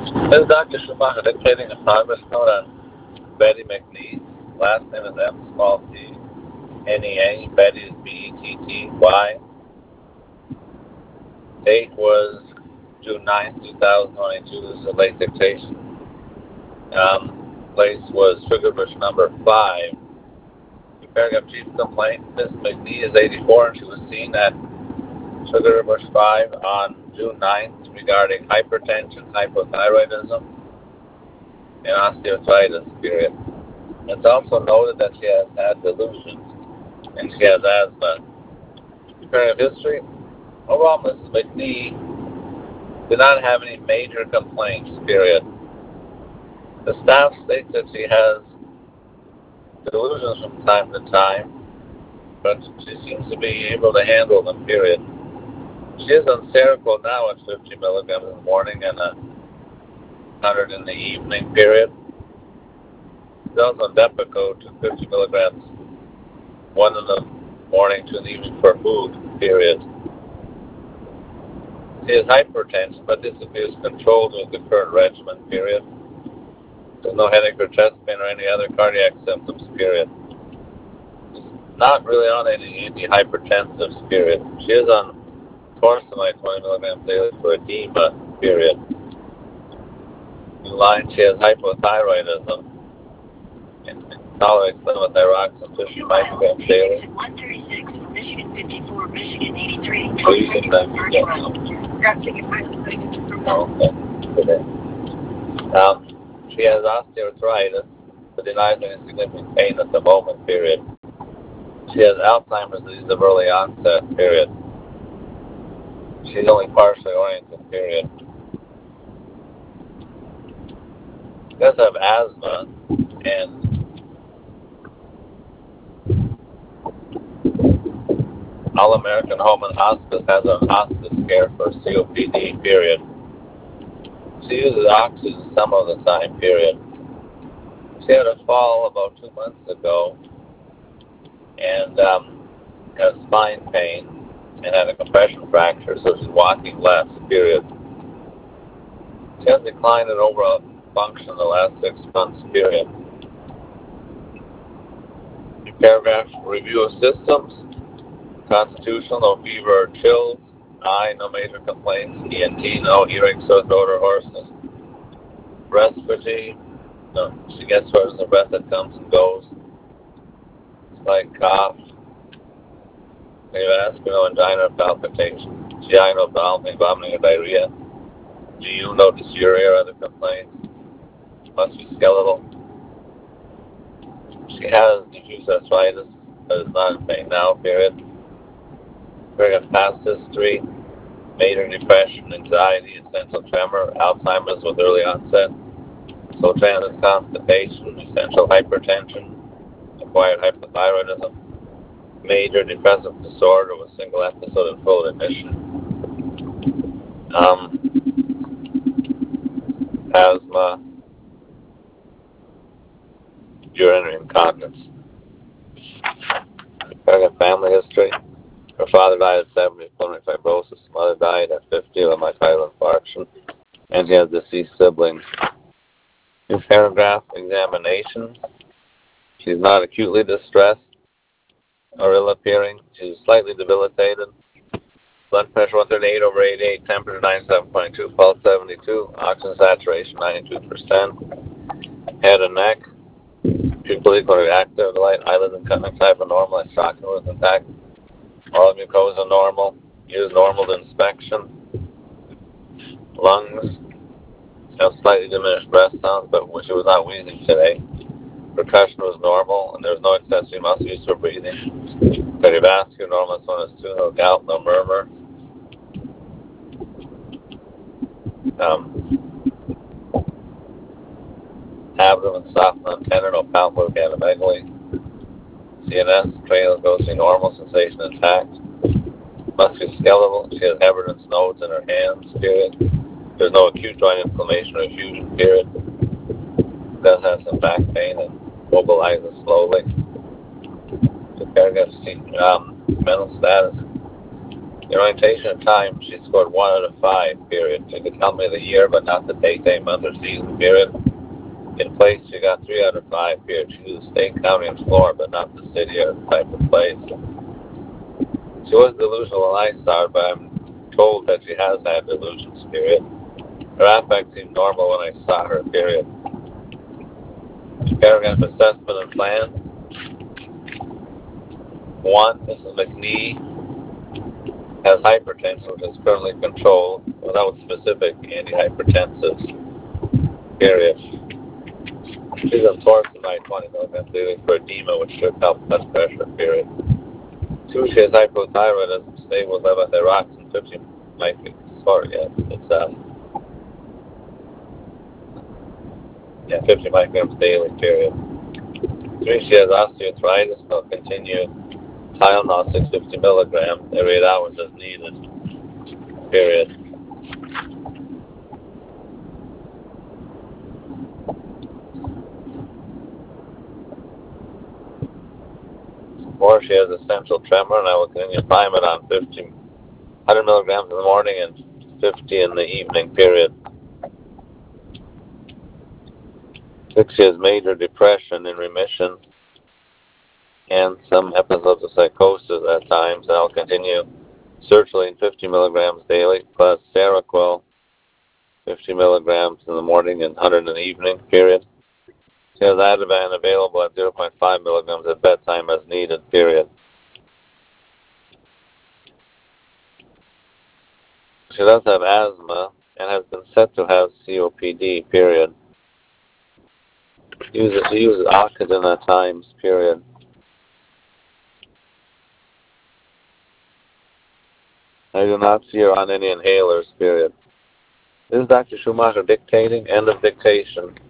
This is Dr. Schumacher dictating a progress note on Betty McNee. Last name is MT Betty is Betty. Date was June 9th, 2022. This is a late dictation. Place was Sugar Bush number 5. Paragraph chief complaint. Ms. McNee is 84 and she was seen at Sugar Bush 5 on June 9th regarding hypertension, hypothyroidism, and osteoarthritis, period. It's also noted that she has had delusions and she has asthma. Paragraph history. Overall, Mrs. McNee did not have any major complaints, period. The staff states that she has delusions from time to time, but she seems to be able to handle them, period. She is on Seroquel now at 50 milligrams in the morning and 100 in the evening, period. She's also on Depakote, 50 milligrams, 1 in the morning, 2 in the evening for food, period. She has hypertension, but this appears controlled with the current regimen, period. There's no headache or chest pain or any other cardiac symptoms, period. She's not really on any antihypertensives, period. She is on torsemide 20 milligrams daily for edema, period. In line, she has hypothyroidism and tolerates levothyroxine 50 micrograms daily. 136, Michigan 54, Michigan 83. So you think that's okay. She has osteoarthritis, but denies any significant pain at the moment, period. She has Alzheimer's disease of early onset, period. She's only partially oriented, period. She does have asthma, and All American Home and Hospice has a hospice care for COPD, period. She uses oxygen some of the time, period. She had a fall about 2 months ago and has spine pain and had a compression fracture, so she's walking less, period. She has declined in overall function in the last 6 months, period. Paragraph, review of systems. Constitutional, no fever or chills. Eye, no major complaints. ENT, no earache, sore throat, or hoarseness. Respiratory, no. She gets shortness of breath that comes and goes. Slight cough. Avascular, no angina or palpitation. GI, no vomiting or diarrhea. GU, no dysuria or other complaints. Must be skeletal. She has diffuse arthritis, but is not in pain now, period. Paragraph past history, major depression, anxiety, essential tremor, Alzheimer's with early onset, slow transit constipation, essential hypertension, acquired hypothyroidism, major depressive disorder with single episode and full remission, asthma, urinary incontinence. Paragraph family history. Her father died at 70 of pulmonary fibrosis. Mother died at 50 of myocardial infarction. And she has deceased siblings. In paragraph, examination. She's not acutely distressed or ill-appearing. She's slightly debilitated. Blood pressure 138/88, temperature 97.2, pulse 72, oxygen saturation 92%. Head and neck, pupil equally active, the light eyelids and conjunctiva normal, and shock was intact. All mucosa normal. Use normal to inspection. Lungs have slightly diminished breath sounds, but she was not wheezing today. Percussion was normal, and there was no accessory muscle use for breathing. Cardiovascular normal, so as 2, no gout, no murmur. Abdomen soft, non-tender, no palpable ganomegaly. CNS, cranial ghosting normal, sensation intact. Must be skeletal. She has evidence nodes in her hands, period. There's no acute joint inflammation or effusion, period. Does have some back pain and mobilizes slowly. The paragraph C, mental status. The orientation time, she scored 1 out of 5, period. She could tell me the year, but not the date, day, month, or season, period. In place, she got 3 out of 5, period. She knew the state, county, and floor, but not the city or type of place. She was delusional when I saw her, but I'm told that she has had delusions, period. Her affect seemed normal when I saw her, period. Paragraph assessment and plan. 1. Mrs. McNee has hypertension, which is currently controlled without specific antihypertensives, period. She's on torsemide 20 milligrams daily for edema, which should help blood pressure, period. 2, she has hypothyroidism, stable with levothyroxine, 50 50 micrograms daily, period. 3, she has osteoarthritis, will continue Tylenol 650 milligrams every 8 hours as needed, period. 4, she has essential tremor, and I will continue Thiamidon 100 milligrams in the morning and 50 in the evening, period. 6, she has major depression in remission and some episodes of psychosis at times, and I'll continue sertraline 50 milligrams daily plus Seroquel 50 milligrams in the morning and 100 in the evening, period. She has Ativan available at 0.5 milligrams at bedtime as needed, period. She does have asthma and has been said to have COPD, period. She uses Octadin at times, period. I do not see her on any inhalers, period. This is Dr. Schumacher dictating. End of dictation.